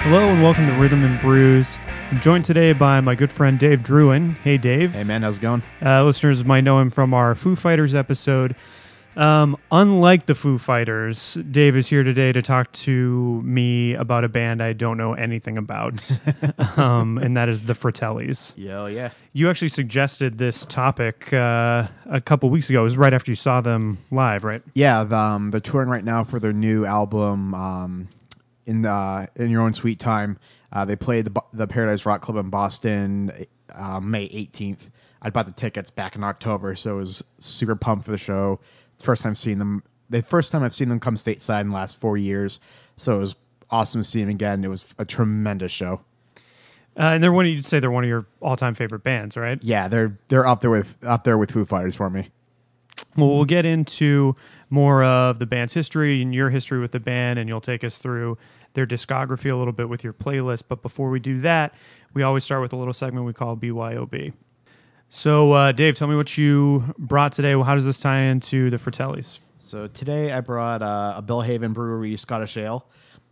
Hello and welcome to Rhythm and Brews. I'm joined today by my good friend Dave Druin. Hey, Dave. Hey, man, how's it going? Listeners might know him from our Foo Fighters episode. Unlike the Foo Fighters, Dave is here today to talk to me about a band I don't know anything about, and that is the Fratellis. Yeah. You actually suggested this topic a couple weeks ago. It was right after you saw them live, right? Yeah, they're touring right now for their new album, In Your Own Sweet Time. They played the Paradise Rock Club in Boston May 18th. I bought the tickets back in October, so I was super pumped for the show. It's the first time seeing them. The first time I've seen them come stateside in the last 4 years, so it was awesome to see them again. It was a tremendous show. And you'd say they're one of your all-time favorite bands, right? Yeah, they're up there with Foo Fighters for me. Well, we'll get into more of the band's history and your history with the band, and you'll take us through their discography a little bit with your playlist. But before we do that, we always start with a little segment we call BYOB. So, Dave, tell me what you brought today. Well, how does this tie into the Fratellis? So today I brought a Belhaven Brewery Scottish Ale.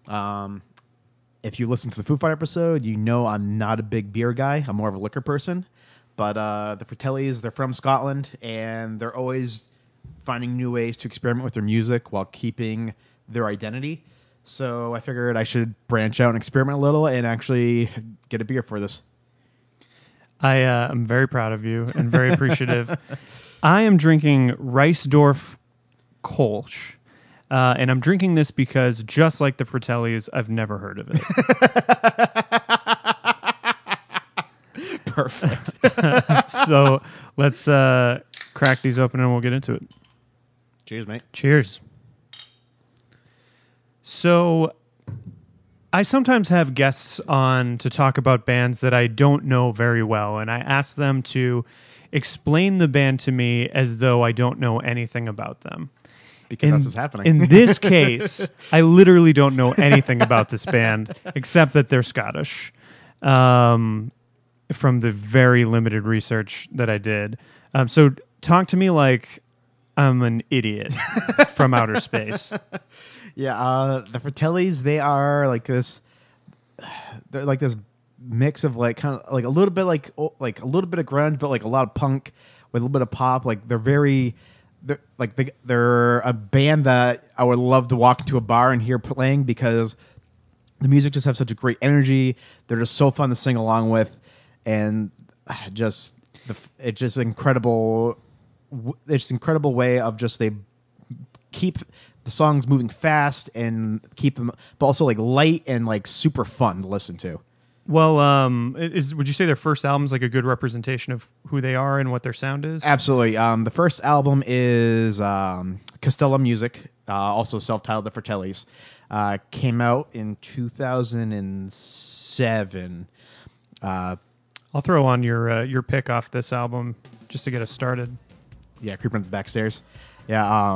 If you listen to the Foo Fighter episode, you know I'm not a big beer guy. I'm more of a liquor person. But the Fratellis, they're from Scotland, and they're always finding new ways to experiment with their music while keeping their identity. So I figured I should branch out and experiment a little and actually get a beer for this. I am very proud of you and very appreciative. I am drinking Reisdorf Kolsch, and I'm drinking this because, just like the Fratellis, I've never heard of it. Perfect. So let's crack these open and we'll get into it. Cheers, mate. Cheers. So I sometimes have guests on to talk about bands that I don't know very well, and I ask them to explain the band to me as though I don't know anything about them. Because that's what's happening. In this case, I literally don't know anything about this band except that they're Scottish. From the very limited research that I did. So talk to me like I'm an idiot from outer space. Yeah, the Fratellis, they are like this. They're like this mix of like kind of like a little bit like a little bit of grunge, but like a lot of punk with a little bit of pop. Like they're a band that I would love to walk into a bar and hear playing because the music just has such a great energy. They're just so fun to sing along with, and it's just incredible. It's an incredible way of just they keep the songs moving fast and keep them, but also like light and like super fun to listen to. Well, would you say their first album is like a good representation of who they are and what their sound is? Absolutely. The first album is Castella Music, also self-titled The Fratellis. Came out in 2007. I'll throw on your pick off this album just to get us started. Yeah, Creeping Up the Backstairs. Yeah.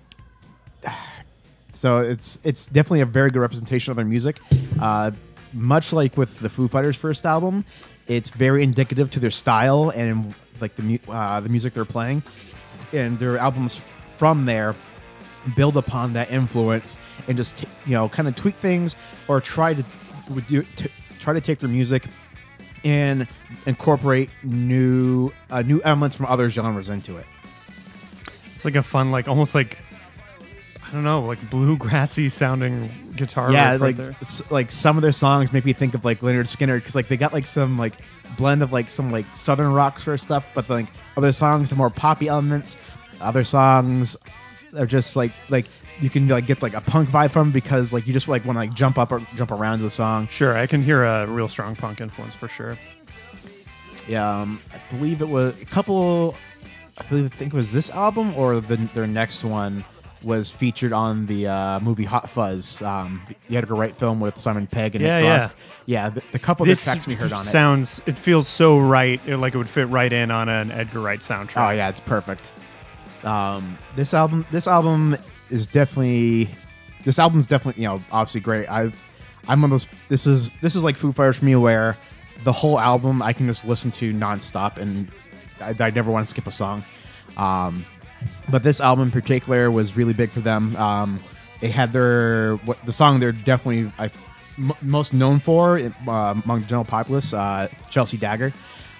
So it's definitely a very good representation of their music. Much like with the Foo Fighters' first album, it's very indicative to their style and like the music they're playing, and their albums from there build upon that influence and just kind of tweak things or try to take their music and incorporate new elements from other genres into it. It's like a fun, like almost like, I don't know, like bluegrassy sounding guitar. Yeah, riff like right there. like some of their songs make me think of like Lynyrd Skynyrd because like they got like some like blend of like some like southern rock sort of stuff, but like other songs have more poppy elements. Other songs are just like you can like get like a punk vibe from because like you just like want to like jump up or jump around to the song. Sure, I can hear a real strong punk influence for sure. Yeah, I believe it was a couple. I think it was this album or their next one was featured on the movie Hot Fuzz, the Edgar Wright film with Simon Pegg and Nick Frost. Yeah, the couple of the tracks we heard on it feels so right, like it would fit right in on an Edgar Wright soundtrack. Oh yeah, it's perfect. This album is definitely obviously great. I'm one of those. This is like Foo Fighters for me, where the whole album I can just listen to nonstop, and I never want to skip a song. But this album in particular was really big for them. They had the song they're definitely most known for among the general populace, Chelsea Dagger.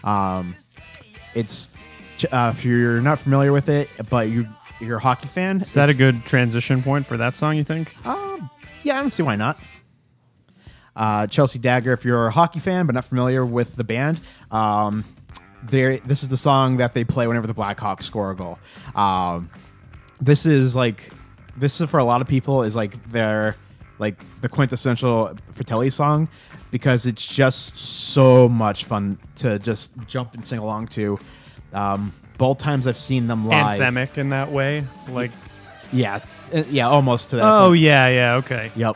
It's if you're not familiar with it, but you're a hockey fan. Is that a good transition point for that song, you think? Yeah, I don't see why not. Chelsea Dagger, if you're a hockey fan but not familiar with the band, this is the song that they play whenever the Blackhawks score a goal. This is for a lot of people is like their like the quintessential Fratelli song because it's just so much fun to just jump and sing along to. Both times I've seen them live, Anthemic in that way, like yeah, almost to that. Oh point. yeah, okay. Yep.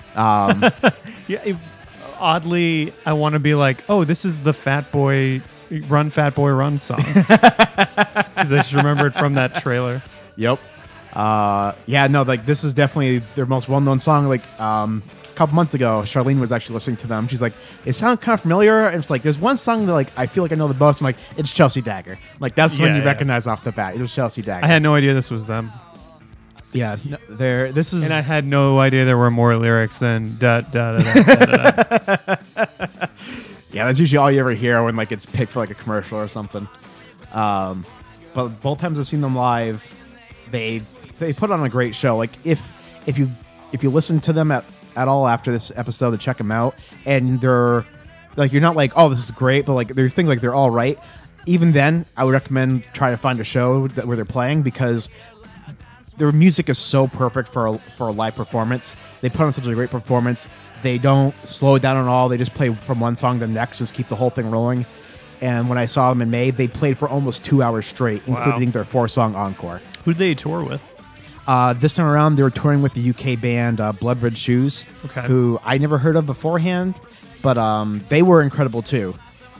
Yeah, oddly, I want to be like, oh, this is the Fat Boy Run song because I just remember it from that trailer. Yep. Yeah, no, like this is definitely their most well-known song. Like a couple months ago, Charlene was actually listening to them. She's like, it sounds kind of familiar. And it's like, there's one song that like I feel like I know the most. I'm like, it's Chelsea Dagger. Like that's when you recognize off the bat. It was Chelsea Dagger. I had no idea this was them. Yeah, no, this is, and I had no idea there were more lyrics than da da da da da. Da. Yeah, that's usually all you ever hear when like it's picked for like a commercial or something. But both times I've seen them live, they put on a great show. Like if you listen to them at all after this episode to check them out, and they're like you're not like, oh, this is great, but like there's things like they're all right. Even then, I would recommend try to find a show where they're playing because their music is so perfect for a live performance. They put on such a great performance. They don't slow it down at all. They just play from one song to the next, just keep the whole thing rolling. And when I saw them in May, they played for almost 2 hours straight, including their 4-song encore. Who'd they tour with? This time around, they were touring with the UK band Blood Red Shoes, who I never heard of beforehand, but they were incredible too.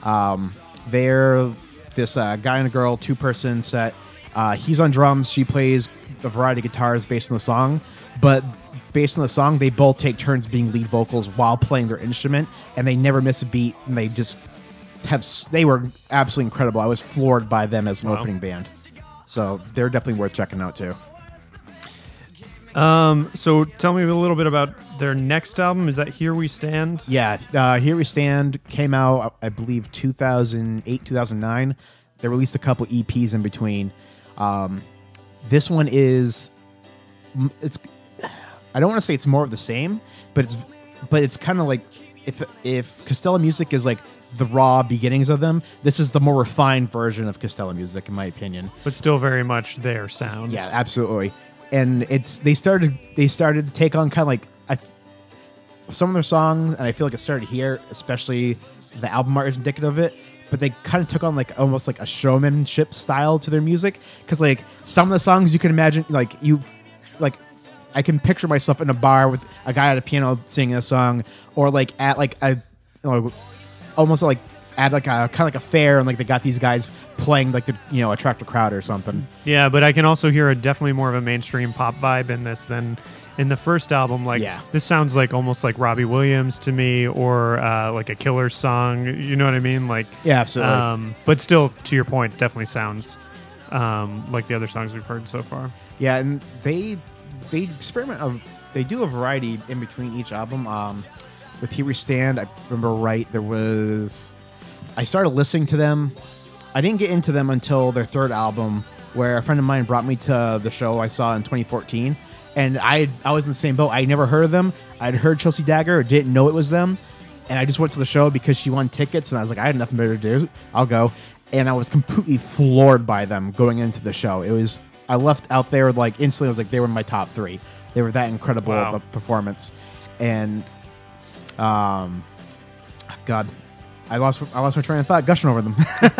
They're this guy and a girl 2-person set. He's on drums. She plays a variety of guitars based on the song, but based on the song, they both take turns being lead vocals while playing their instrument, and they never miss a beat. And they were absolutely incredible. I was floored by them as an opening band, so they're definitely worth checking out too. So tell me a little bit about their next album. Is that Here We Stand? Yeah, Here We Stand came out, I believe, 2008, 2009. They released a couple EPs in between. This one is, I don't want to say it's more of the same, but it's kind of like if Costello Music is like the raw beginnings of them, this is the more refined version of Costello Music, in my opinion. But still very much their sound. Yeah, absolutely. And they started to take on kind of like some of their songs, and I feel like it started here, especially the album art is indicative of it. But they kind of took on like almost like a showmanship style to their music, because like some of the songs you can imagine, like I can picture myself in a bar with a guy at a piano singing a song, or like at like almost like at like a kind of like a fair, and like they got these guys playing like to attract a crowd or something. Yeah, but I can also hear definitely more of a mainstream pop vibe in this than in the first album. Like this sounds like almost like Robbie Williams to me, or like a Killers song. You know what I mean? Like yeah, absolutely. But still, to your point, definitely sounds like the other songs we've heard so far. Yeah, and they experiment. They do a variety in between each album. With Here We Stand, I remember right, I started listening to them. I didn't get into them until their third album, where a friend of mine brought me to the show I saw in 2014. And I was in the same boat. I never heard of them. I'd heard Chelsea Dagger, didn't know it was them. And I just went to the show because she won tickets, and I was like, I had nothing better to do. I'll go. And I was completely floored by them going into the show. I left out there like instantly. I was like, they were in my top 3. They were that incredible of a performance. And God, I lost my train of thought gushing over them.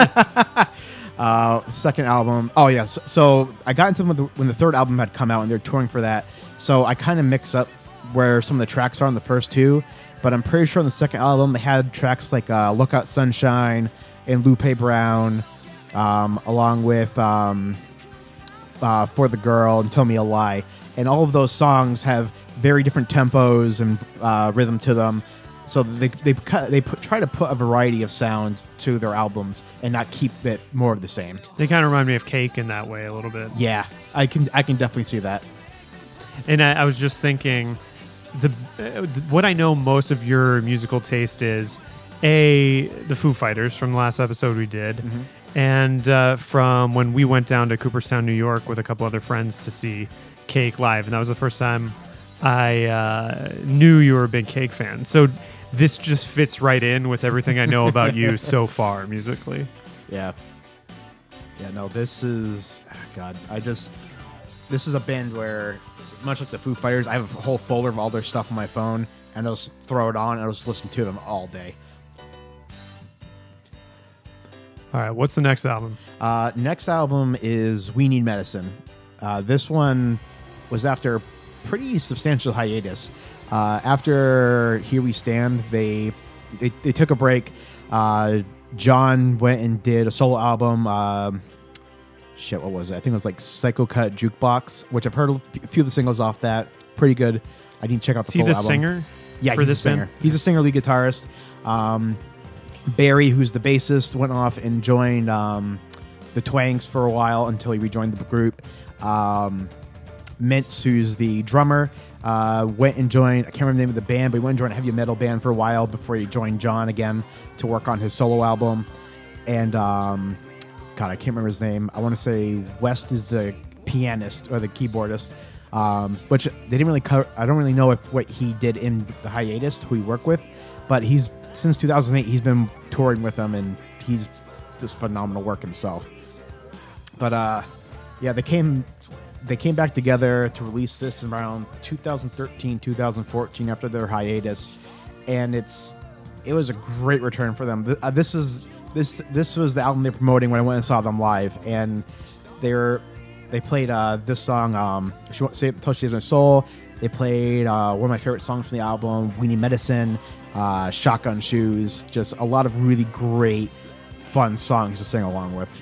Second album. Oh yeah. So I got into them when the third album had come out, and they're touring for that. So I kind of mix up where some of the tracks are on the first 2, but I'm pretty sure on the second album they had tracks like "Lookout Sunshine" and "Lupe Brown," along with "For the Girl" and "Tell Me a Lie." And all of those songs have very different tempos and rhythm to them. So they try to put a variety of sound to their albums and not keep it more of the same. They kind of remind me of Cake in that way a little bit. Yeah, I can definitely see that. And I was just thinking, what I know most of your musical taste is the Foo Fighters from the last episode we did, and from when we went down to Cooperstown, New York, with a couple other friends to see Cake live, and that was the first time I knew you were a big Cake fan. So this just fits right in with everything I know about you so far musically. Yeah. Yeah, no, this is... God, this is a band where, much like the Foo Fighters, I have a whole folder of all their stuff on my phone, and I'll just throw it on, and I'll just listen to them all day. All right, what's the next album? Next album is We Need Medicine. This one was after a pretty substantial hiatus. After Here We Stand, they took a break. John went and did a solo album. What was it? I think it was like Psycho Cut Jukebox, which I've heard a few of the singles off that. Pretty good. I need to check out the full album. Is he the singer? Yeah, for he's this a singer. band? He's a singer, lead guitarist. Barry, who's the bassist, went off and joined the Twangs for a while until he rejoined the group. Mintz, who's the drummer, went and joined, I can't remember the name of the band, but he went and joined a heavy metal band for a while before he joined John again to work on his solo album. And, God, I can't remember his name. I want to say West is the pianist or the keyboardist, which they didn't really cover. I don't really know what he did in the hiatus, who he worked with, but since 2008, he's been touring with them, and he's just phenomenal work himself. But yeah, they came back together to release this in around 2013, 2014 after their hiatus, and it was a great return for them. This was the album they're promoting when I went and saw them live, and they played this song, Touch Saves My Soul. They played one of my favorite songs from the album, We Need Medicine, Shotgun Shoes, just a lot of really great, fun songs to sing along with.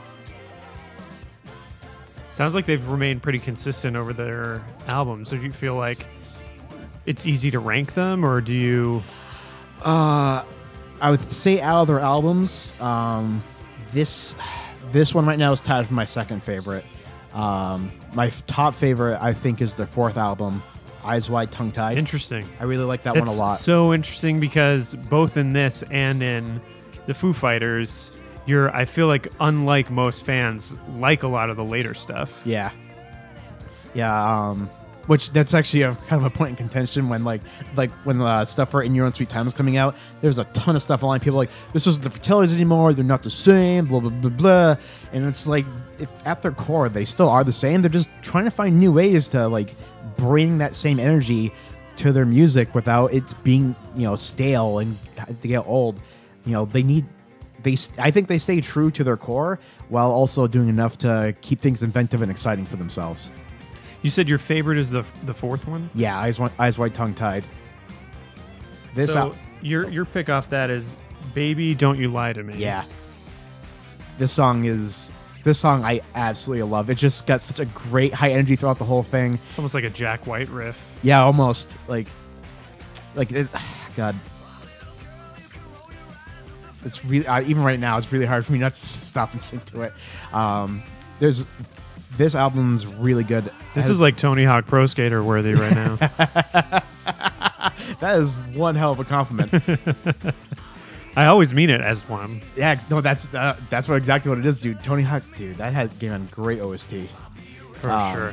Sounds like they've remained pretty consistent over their albums. So do you feel like it's easy to rank them, or do you... I would say out of their albums, this one right now is tied for my second favorite. My top favorite, I think, is their fourth album, Eyes Wide, Tongue Tied. Interesting. I really like that one a lot. That's so interesting because both in this and in the Foo Fighters, I feel like, unlike most fans, like a lot of the later stuff. Yeah. Yeah, which that's actually a kind of a point in contention when when the stuff for In Your Own Sweet Time is coming out. There's a ton of stuff online. People are like, this isn't the Fratellis anymore. They're not the same. Blah blah blah blah. And it's like, if at their core they still are the same. They're just trying to find new ways to bring that same energy to their music without it being stale and to get old. I think they stay true to their core while also doing enough to keep things inventive and exciting for themselves. You said your favorite is the fourth one? Yeah, Eyes Wide, Tongue Tied. Your pick off that is Baby Don't You Lie to Me. Yeah. This song I absolutely love. It just got such a great high energy throughout the whole thing. It's almost like a Jack White riff. Yeah, almost. God. It's really, even right now, it's really hard for me not to stop and sing to it. This album's really good. This is like Tony Hawk Pro Skater worthy right now. That is one hell of a compliment. I always mean it as one. Yeah, no, that's exactly what it is, dude. Tony Hawk, dude, that game had great OST. For sure.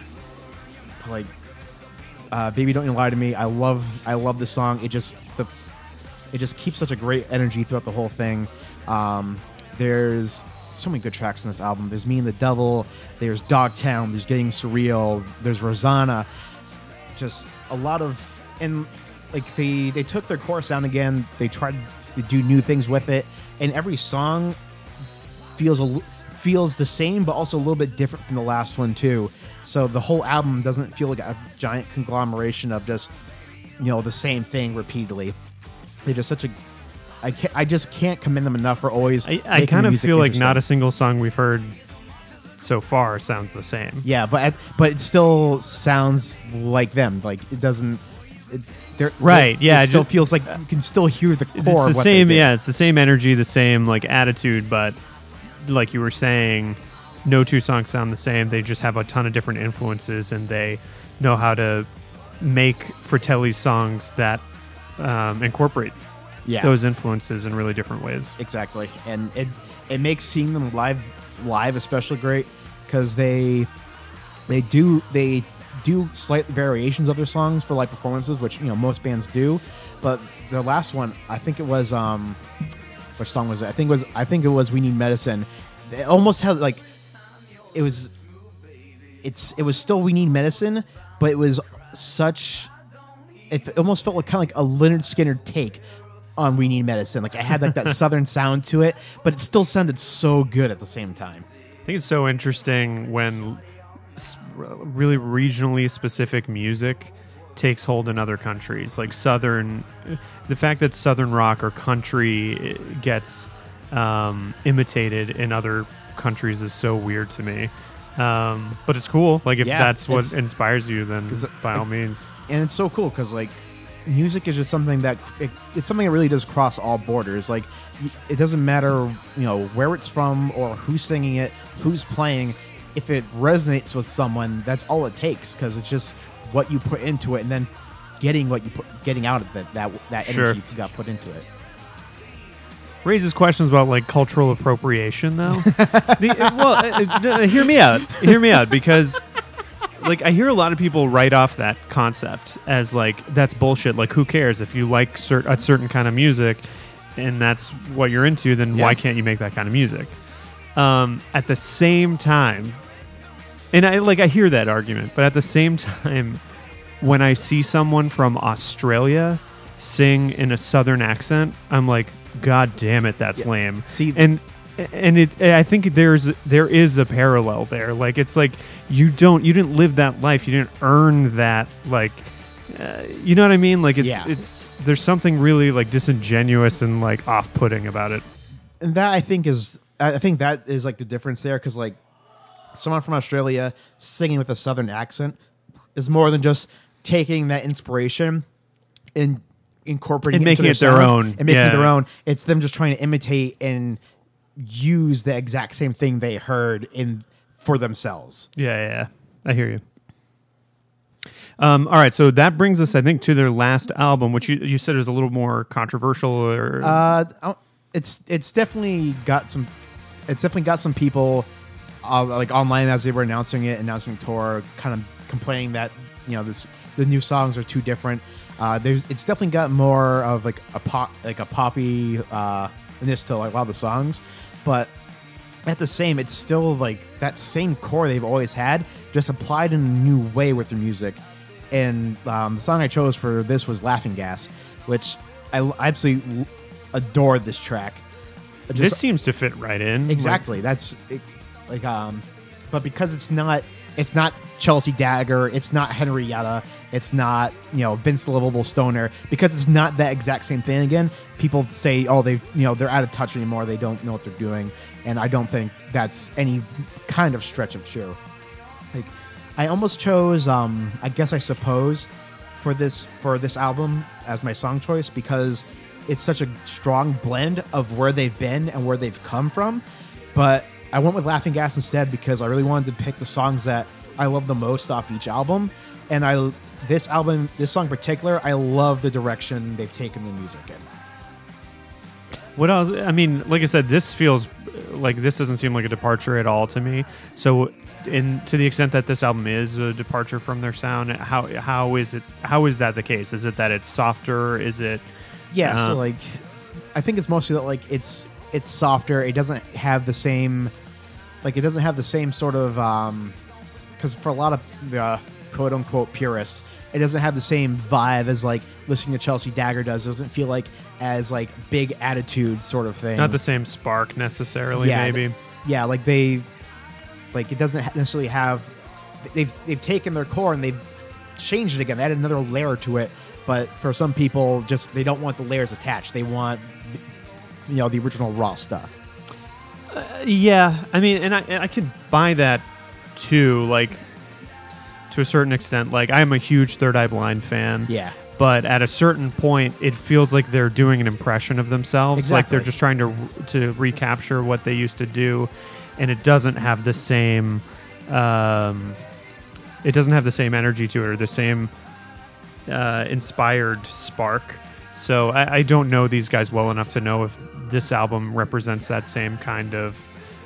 Baby Don't You Lie to Me. I love the song. It just keeps such a great energy throughout the whole thing. There's so many good tracks on this album. There's Me and the Devil. There's Dogtown. There's Getting Surreal. There's Rosanna. Just a lot of, and they took their core sound again. They tried to do new things with it, and every song feels the same, but also a little bit different from the last one too. So the whole album doesn't feel like a giant conglomeration of just the same thing repeatedly. They're just such a. I just can't commend them enough for always. I kind of feel like not a single song we've heard so far sounds the same. Yeah, but it still sounds like them. Like it doesn't. Right. Yeah. It still feels like you can still hear the core. It's the of what same. they did. Yeah, it's the same energy, the same attitude, but like you were saying, no two songs sound the same. They just have a ton of different influences, and they know how to make Fratelli songs that incorporate Yeah, those influences in really different ways. exactly. And it makes seeing them live especially great because they do slight variations of their songs for live performances, which most bands do. But the last one, I think it was which song was it? I think it was "We Need Medicine." It almost had like it was still "We Need Medicine," but it was it almost felt like kind of like a Leonard Skinner take on "We Need Medicine." Like it had like that southern sound to it, but it still sounded so good at the same time. I think it's so interesting when really regionally specific music takes hold in other countries, like the fact that southern rock or country gets imitated in other countries is so weird to me, but it's cool. Like if that's what inspires you, then by all means. And it's so cool because like music is just something that it's something that really does cross all borders. Like it doesn't matter where it's from or who's singing it, who's playing. If it resonates with someone, that's all it takes, because it's just what you put into it, and then getting out of it, that energy you got put into it. Raises questions about like cultural appropriation, though. Hear me out, because like I hear a lot of people write off that concept as like that's bullshit. Like who cares if you like a certain kind of music and that's what you're into? Then why can't you make that kind of music? At the same time. And I hear that argument, but at the same time, when I see someone from Australia sing in a southern accent, I'm like, God damn it, that's lame. See, I think there is a parallel there. Like it's like you didn't live that life, you didn't earn that. Like, you know what I mean? Like it's there's something really like disingenuous and like off-putting about it. And that I think that is like the difference there, because like someone from Australia singing with a southern accent is more than just taking that inspiration and incorporating and making it their own and making it their own. It's them just trying to imitate and use the exact same thing they heard for themselves. Yeah, I hear you. All right, so that brings us, I think, to their last album, which you said is a little more controversial. Or it's definitely got some people like online as they were announcing tour, kind of complaining that the new songs are too different. It's definitely got more of like a poppy ness to like a lot of the songs, but at the same, it's still like that same core they've always had, just applied in a new way with their music. And the song I chose for this was "Laughing Gas," which I absolutely adored this track. This seems to fit right in. Exactly. But because it's not Chelsea Dagger, it's not Henrietta, it's not Vince the Livable Stoner, because it's not that exact same thing again. People say, they're out of touch anymore, they don't know what they're doing, and I don't think that's any kind of stretch of true. Like, I almost chose I guess I suppose for this album as my song choice, because it's such a strong blend of where they've been and where they've come from. But I went with Laughing Gas instead because I really wanted to pick the songs that I love the most off each album. And this song in particular, I love the direction they've taken the music in. What else? I mean, like I said, this feels like this doesn't seem like a departure at all to me. So, to the extent that this album is a departure from their sound, how is that the case? Is it that it's softer? Is it? Yeah, so like, I think it's mostly that like it's softer. It doesn't have the same, sort of, because for a lot of the quote unquote purists, it doesn't have the same vibe as like listening to Chelsea Dagger does. It doesn't feel like as like big attitude sort of thing. Not the same spark necessarily. Maybe. It doesn't necessarily have. They've taken their core and they've changed it again. They added another layer to it. But for some people, just they don't want the layers attached. They want, the original raw stuff. Yeah, I mean, and I could buy that too, like to a certain extent. Like I'm a huge Third Eye Blind fan. Yeah. But at a certain point, it feels like they're doing an impression of themselves. Exactly. Like they're just trying to recapture what they used to do, and it doesn't have the same. It doesn't have the same energy to it, or the same inspired spark. So I don't know these guys well enough to know if this album represents that same kind of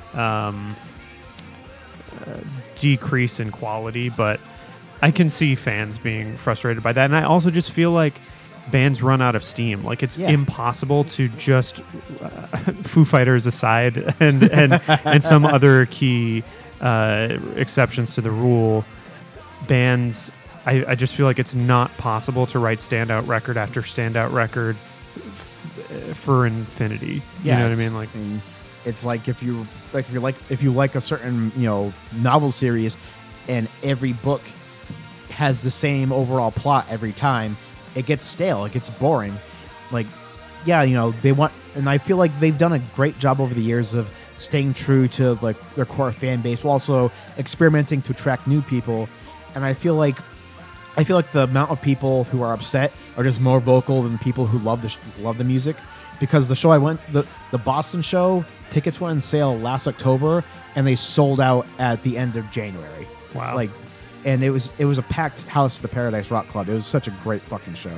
decrease in quality, but I can see fans being frustrated by that. And I also just feel like bands run out of steam. Like it's impossible to just Foo Fighters aside and some other key exceptions to the rule, bands, I just feel like it's not possible to write standout record after standout record for infinity. You know what I mean? Like, it's like if you like a certain novel series, and every book has the same overall plot every time, it gets stale. It gets boring. Like, they want, and I feel like they've done a great job over the years of staying true to like their core fan base while also experimenting to attract new people. And I feel like the amount of people who are upset are just more vocal than the people who love the music. Because the show the Boston show, tickets went on sale last October, and they sold out at the end of January. Wow! And it was a packed house at the Paradise Rock Club. It was such a great fucking show.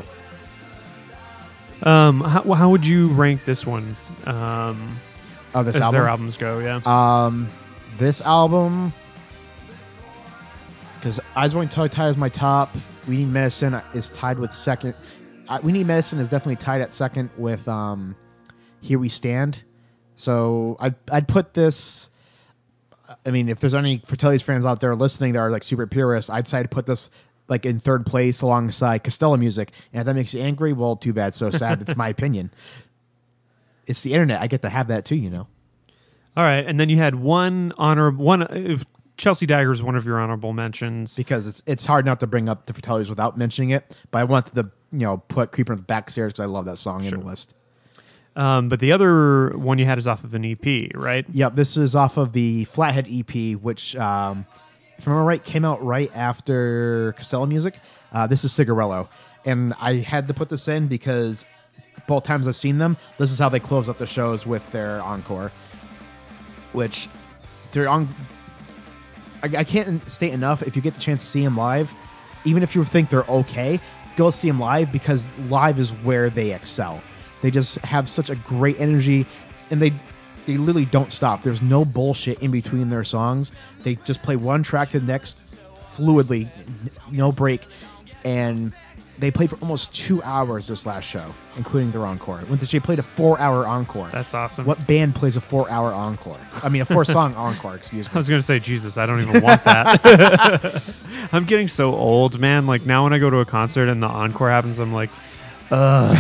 How would you rank this one? This as album? Their albums go, yeah. This album, because Eyes Won't Tie is my top. We Need Medicine is tied with second. We Need Medicine is definitely tied at second with Here We Stand. So I'd put this. I mean, if there's any Fratellis fans out there listening that are like super purists, I'd say to put this like in third place alongside Costello Music. And if that makes you angry, well, too bad. So sad. It's my opinion. It's the internet. I get to have that too, All right, and then you had Chelsea Dagger is one of your honorable mentions because it's hard not to bring up the Fratellis without mentioning it. But I wanted to put Creeping Up the Backstairs because I love that song in the list. But the other one you had is off of an EP, right? Yep, this is off of the Flathead EP, which, if I remember right, came out right after Costello Music. This is Cigarello. And I had to put this in because both times I've seen them, this is how they close up the shows with their encore. Which, they're on... I can't state enough, if you get the chance to see them live, even if you think they're okay, go see them live because live is where they excel. They just have such a great energy, and they literally don't stop. There's no bullshit in between their songs. They just play one track to the next fluidly, no break, and they played for almost 2 hours this last show, including their encore. They played a 4-hour encore. That's awesome. What band plays a 4-hour encore? I mean, a 4-song encore, excuse me. I was going to say, Jesus, I don't even want that. I'm getting so old, man. Like, now when I go to a concert and the encore happens, I'm like, I'm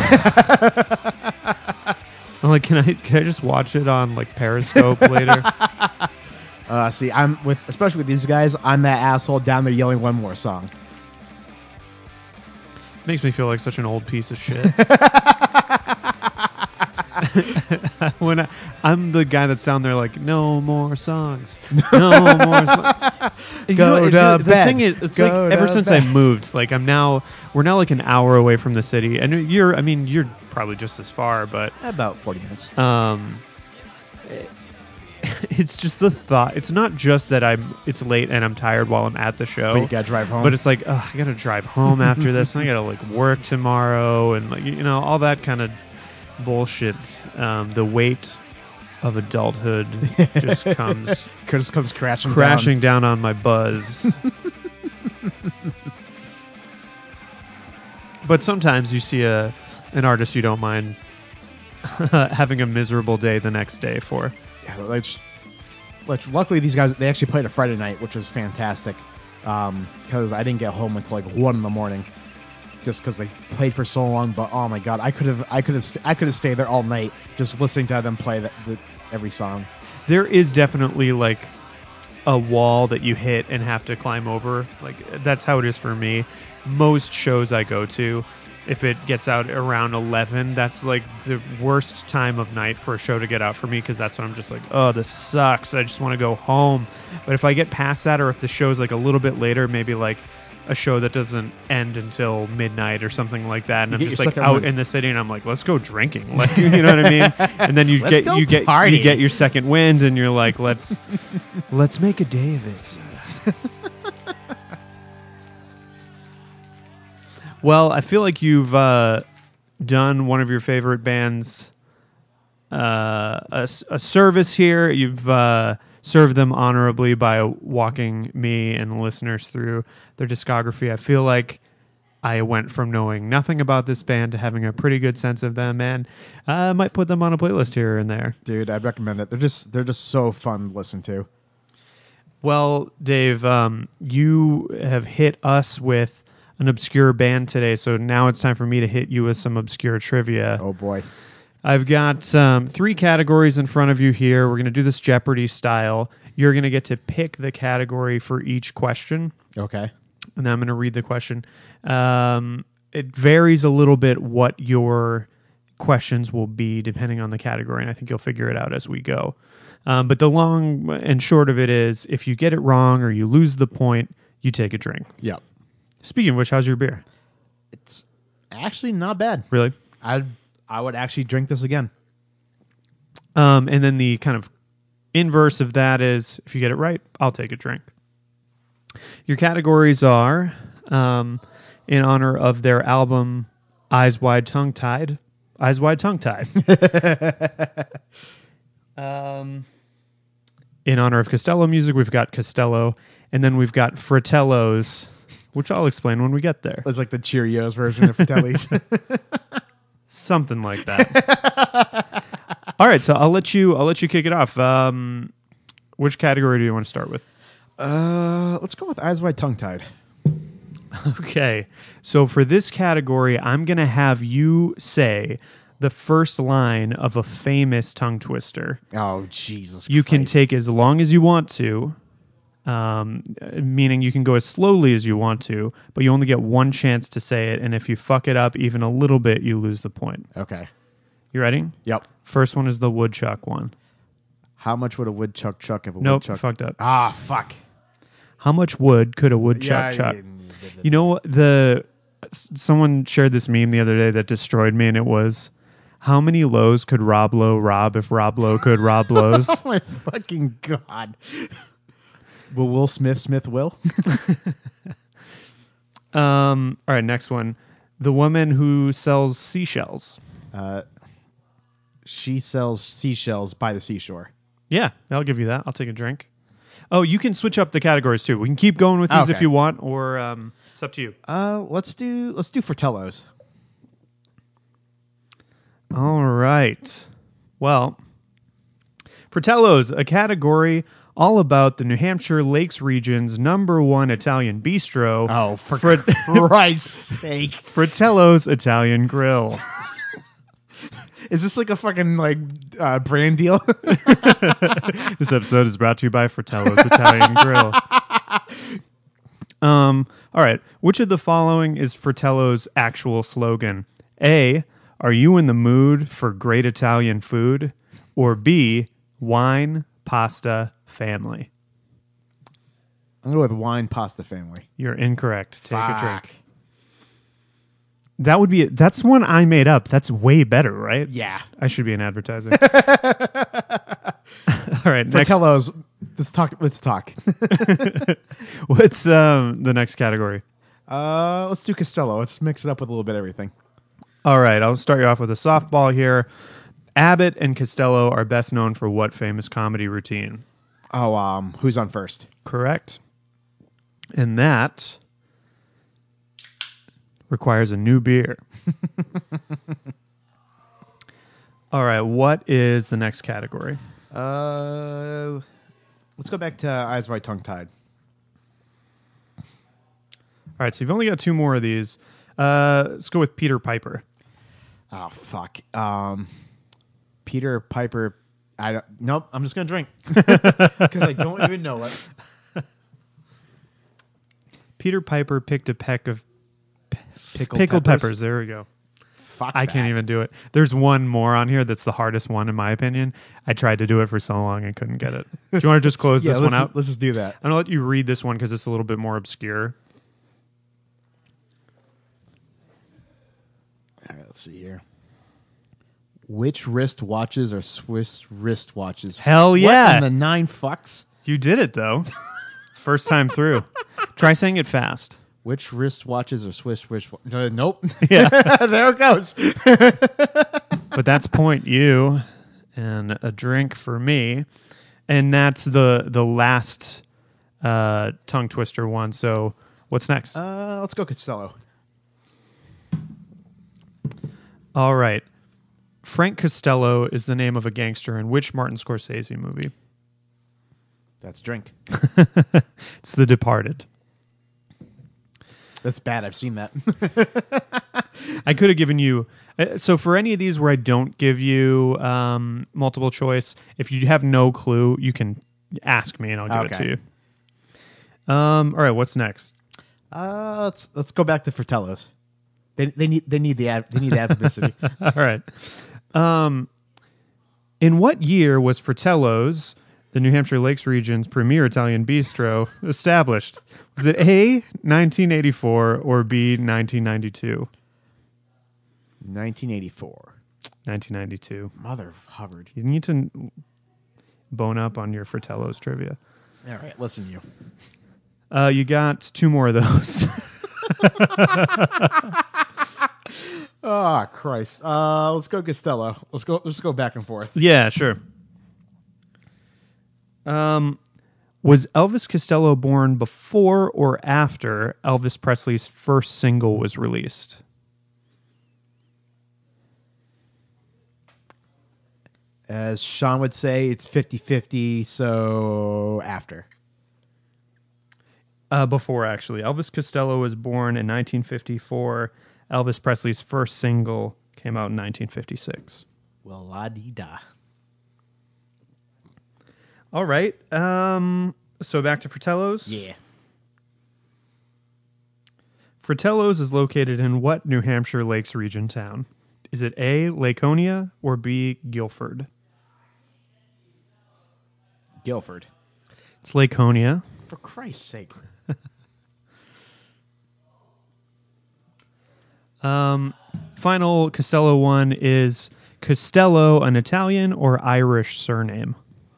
like, can I just watch it on like Periscope later? See, especially with these guys, I'm that asshole down there yelling one more song. Makes me feel like such an old piece of shit. When I'm the guy that's down there like, no more songs, no more songs. Go to bed. The thing is, it's like ever since I moved, like we're now like an hour away from the city, and you're probably just as far, but about 40 minutes. It's just the thought. It's not just that it's late and I'm tired while I'm at the show. But you gotta drive home. But it's like, I gotta drive home after this, and I gotta like work tomorrow, and like all that kind of bullshit. The weight of adulthood just comes crashing down on my buzz. But sometimes you see an artist you don't mind having a miserable day the next day for. Yeah, luckily these guys, they actually played a Friday night, which was fantastic. Because I didn't get home until like 1 a.m. just because they played for so long. But oh my god, I could have stayed there all night just listening to them play every song. There is definitely like a wall that you hit and have to climb over. Like that's how it is for me. Most shows I go to, if it gets out around 11, that's like the worst time of night for a show to get out for me, because that's when I'm just like, oh, this sucks. I just want to go home. But if I get past that, or if the show's like a little bit later, maybe like a show that doesn't end until midnight or something like that, and I'm just like out in the city, and I'm like, let's go drinking, like you know what I mean? And then you get your second wind, and you're like, let's make a day of it. Well, I feel like you've done one of your favorite bands a service here. You've served them honorably by walking me and listeners through their discography. I feel like I went from knowing nothing about this band to having a pretty good sense of them, and I might put them on a playlist here and there. Dude, I'd recommend it. They're just so fun to listen to. Well, Dave, you have hit us with an obscure band today, so now it's time for me to hit you with some obscure trivia. Oh boy. I've got 3 categories in front of you here. We're going to do this Jeopardy style. You're going to get to pick the category for each question, Okay. and then I'm going to read the question. It varies a little bit what your questions will be depending on the category, and I think you'll figure it out as we go. But the long and short of it is, if you get it wrong or you lose the point, you take a drink. Yep. Speaking of which, how's your beer? It's actually not bad. Really? I would actually drink this again. And then the kind of inverse of that is, if you get it right, I'll take a drink. Your categories are, in honor of their album Eyes Wide Tongue Tied. Eyes Wide Tongue Tied. In honor of Costello music, we've got Costello, and then we've got Fratello's, which I'll explain when we get there. It's like the Cheerios version of Fratelli's. Something like that. All right, so I'll let you kick it off. Which category do you want to start with? Let's go with Eyes Wide Tongue Tied. Okay, so for this category, I'm going to have you say the first line of a famous tongue twister. Oh, Jesus You can Christ. take as long as you want to, meaning you can go as slowly as you want to, but you only get one chance to say it, and if you fuck it up even a little bit, you lose the point. Okay. You ready? Yep. First one is the woodchuck one. How much would a woodchuck chuck if a Nope, woodchuck... fucked up. Ah, fuck. How much wood could a woodchuck chuck? You know, someone shared this meme the other day that destroyed me, and it was, how many lows could Rob Lowe rob if Rob Lowe could rob lows? Oh, my fucking God. Will Will Smith Will? All right, next one. The woman who sells seashells. She sells seashells by the seashore. Yeah, I'll give you that. I'll take a drink. Oh, you can switch up the categories too. We can keep going with these if Okay. you want, or it's up to you. Let's do Fratello's. All right. Well, Fratello's, a category all about the New Hampshire Lakes region's #1 Italian bistro. Oh, for Christ's sake. Fratello's Italian Grill. Is this like a fucking brand deal? This episode is brought to you by Fratello's Italian Grill. All right. Which of the following is Fratello's actual slogan? A, are you in the mood for great Italian food? Or B, wine, pasta, family? I'm going to go with wine pasta family. You're incorrect. Take a Fuck. drink. That's one I made up. That's way better, right? Yeah. I should be in advertising. All right. Next, Fratello's. Let's talk. what's the next category? Let's do Costello. Let's mix it up with a little bit of everything. All right. I'll start you off with a softball here. Abbott and Costello are best known for what famous comedy routine? Oh, who's on first? Correct. And that requires a new beer. All right. What is the next category? Let's go back to Eyes Wide Tongue Tied. All right. So you've only got 2 more of these. Let's go with Peter Piper. Oh, fuck. Peter Piper. Nope. I'm just gonna drink because I don't even know it. Peter Piper picked a peck of Pickled peppers. There we go. Fuck. I that. can't even do it. There's one more on here that's the hardest one, in my opinion. I tried to do it for so long and couldn't get it. Do you want to just close Yeah, this one out? Let's just do that. I'm going to let you read this one because it's a little bit more obscure. All right, let's see here. Which wrist watches are Swiss wrist watches? Hell yeah. What in the 9 fucks? You did it, though. First time through. Try saying it fast. Which wristwatches are Swiss nope. Yeah. There it goes. But that's point you, and a drink for me, and that's the last tongue twister one. So what's next? Let's go Costello. All right. Frank Costello is the name of a gangster in which Martin Scorsese movie? That's drink. It's The Departed. That's bad. I've seen that. I could have given you... So for any of these where I don't give you multiple choice, if you have no clue, you can ask me and I'll give it to you. All right, what's next? Let's go back to Fratello's. They need the publicity. All right. In what year was Fratello's, the New Hampshire Lakes region's premier Italian bistro, established? Was it A, 1984, or B, 1992? 1984. 1992. Mother of Hubbard. You need to bone up on your Fratello's trivia. All right, listen to you. You got two more of those. Oh, Christ. Let's go Costello. Let's go back and forth. Yeah, sure. Was Elvis Costello born before or after Elvis Presley's first single was released? As Sean would say, it's 50-50, so after. Before, actually. Elvis Costello was born in 1954. Elvis Presley's first single came out in 1956. Well, la-dee-da. All right. So back to Fratello's. Yeah. Fratello's is located in what New Hampshire Lakes region town? Is it A, Laconia, or B, Guilford? Guilford. It's Laconia. For Christ's sake. Final Costello one is Costello an Italian or Irish surname?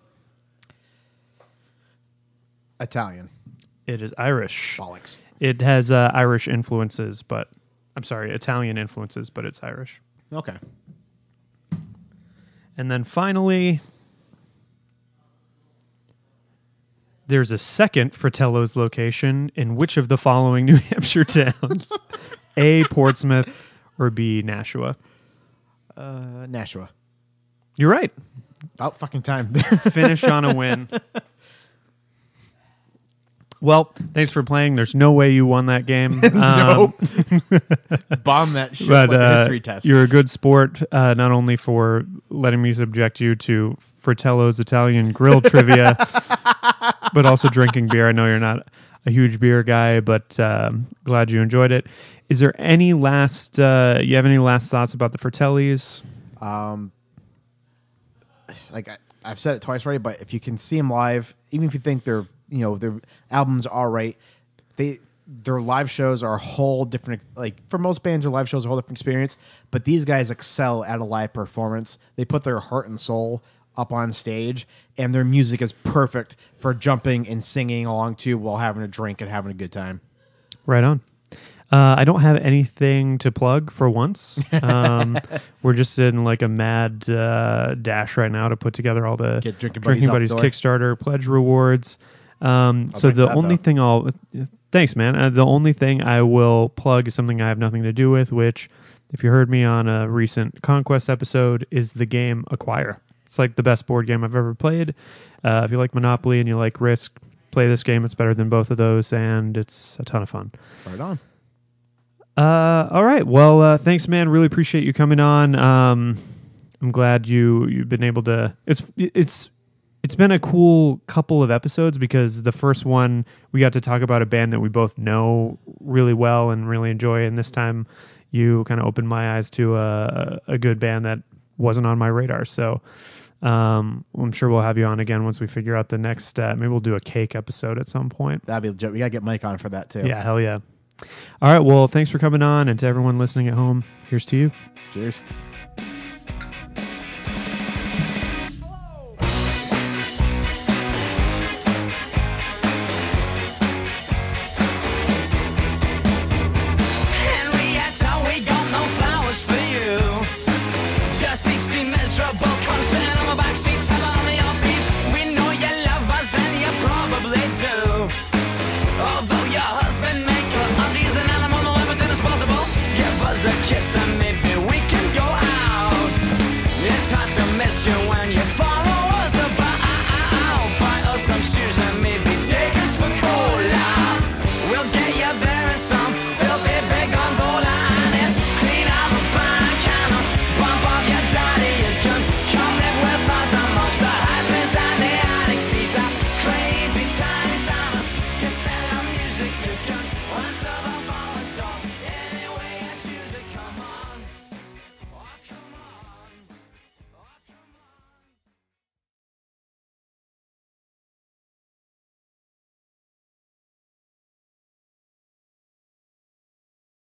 Italian. It is Irish. Bollocks. It has Irish influences, but I'm sorry, Italian influences, but it's Irish. Okay. And then finally, there's a second Fratello's location in which of the following New Hampshire towns? A, Portsmouth, or B, Nashua? Nashua. You're right. About fucking time. Finish on a win. Well, thanks for playing. There's no way you won that game. Nope. Bomb that shit But like a history test. you're a good sport, not only for letting me subject you to Fratello's Italian grill trivia, but also drinking beer. I know you're not a huge beer guy, but glad you enjoyed it. Is there any last? You have any last thoughts about the Fratellis? Like I've said it twice already, but if you can see them live, even if you think their albums are right, their live shows are a whole different. Like for most bands, their live shows are a whole different experience. But these guys excel at a live performance. They put their heart and soul up on stage, and their music is perfect for jumping and singing along to while having a drink and having a good time. Right on. I don't have anything to plug for once. We're just in like a mad dash right now to put together all the Get Drinking Drinking Buddies Buddies out the door. Kickstarter pledge rewards. So check the that, only though. thing thanks, man. The only thing I will plug is something I have nothing to do with, which, if you heard me on a recent Conquest episode, is the game Acquire. It's like the best board game I've ever played. If you like Monopoly and you like Risk, play this game. It's better than both of those, and it's a ton of fun. Right on. All right. Well, thanks, man. Really appreciate you coming on. I'm glad you've been able to. It's been a cool couple of episodes because the first one we got to talk about a band that we both know really well and really enjoy, and this time you kind of opened my eyes to a good band that wasn't on my radar. So I'm sure we'll have you on again once we figure out the next. Maybe we'll do a cake episode at some point. That'd be legit. We gotta get Mike on for that too. Yeah, hell yeah. All right. Well, thanks for coming on, and to everyone listening at home, here's to you. Cheers.